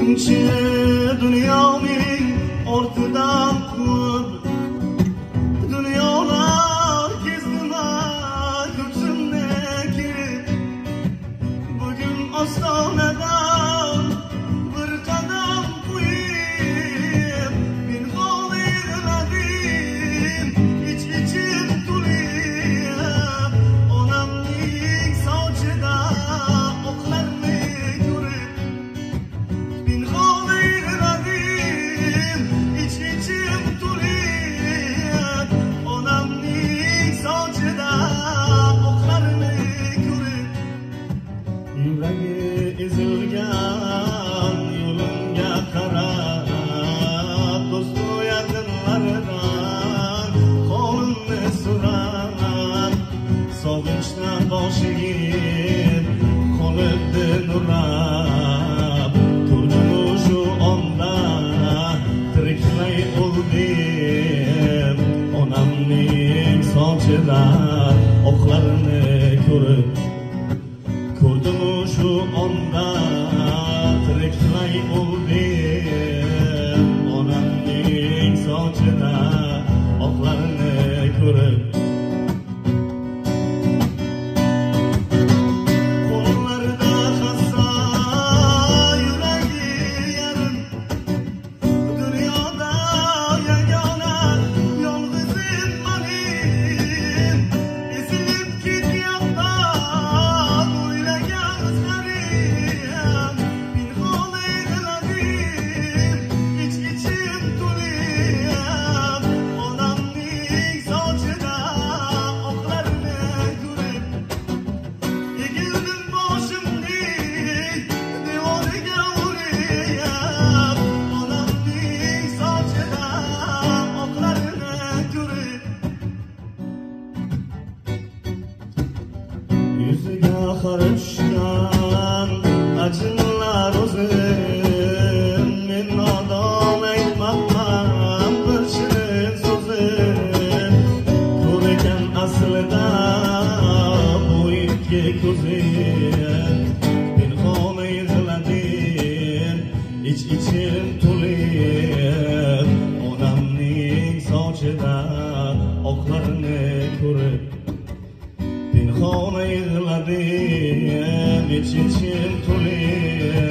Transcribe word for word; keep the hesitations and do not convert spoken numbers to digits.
Buncha dunyoning ortidan ko'p dunyolar kezdim ko'ksimda kirib, bugun ostonadan bir qadam qo'yib, men g'olibladim, ich-ichim to'lib, onamning sochida oqlarni ko'rib, men g'olibladim, ich-ichim to'lib, onamning sochida oqlarni ko'rib, yuragi ezilgan yo'limga qarab, do'stu yaqinlaridan qo'limni so'rab, sog'inchdan boshim qolibdi nurab, turdimu shu onda tiriklay o'ldim, onamning sochida oqlarini ko'rib, ko'rdimu shu onda tiriklay o'ldim, onamning sochida oqlarini ko'rib. Qo'llarida hassa, yuragi yarim, dunyoda yagona yolg'izim manim, ezilib ketyapman o'ylagan izlarim, men g'olibladim, ich-ichim to'lib, onamning sochida oqlarini ko'rib, egildim boshimning devoriga o'rab, onamning sochida oqlarini ko'rib, yuziga qara tushgan ajinlar o'zim, men nodon aytmabman bir shirin so'zim, ko'rgan aslida bu ikki ko'zim, men xona yig'ladim, ich-ichim to'lib, onamning sochida oqlarini ko'rib, pinhona yig'ladim, ich-ichim to'lib,